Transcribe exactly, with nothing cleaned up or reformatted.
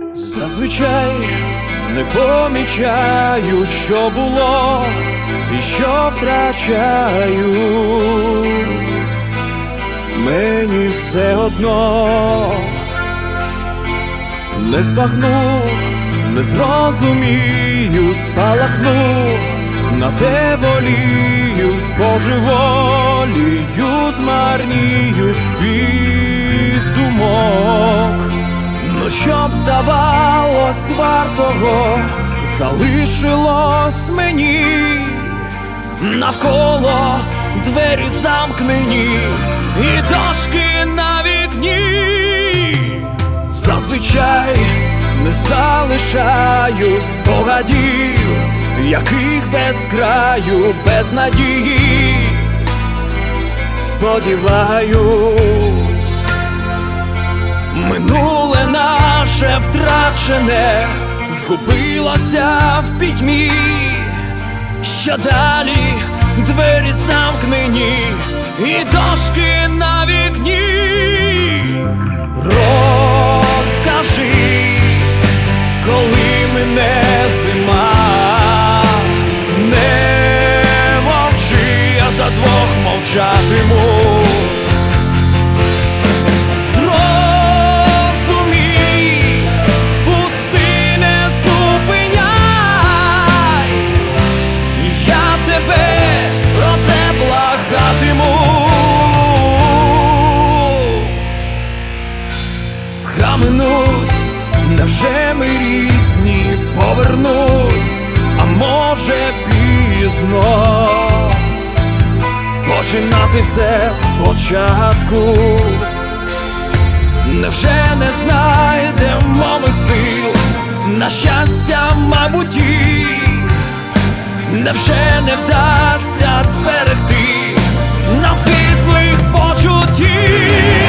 Зазвичай не помічаю, що було і що втрачаю. Мені все одно, не збагну, не зрозумію, спалахну, на те волію, збожеволію, змарнію від думок. Ну щоб здавалось вартого, залишилось мені навколо двері замкнені і дошки на вікні. Зазвичай не залишаю спогадів, яких без краю, без надії. Сподіваюсь, минуле наше втрачене згубилося в пітьмі, що далі двері замкнені і дошки на вікні. Розкажи, коли мине зима, не мовчи, я за двох мовчатиму. Схаменусь, невже ми різні, повернусь, а може пізно починати все спочатку. Невже не знайдемо ми сил на щастя в майбутті? Невже не вдасться зберегти нам світлих почуттів?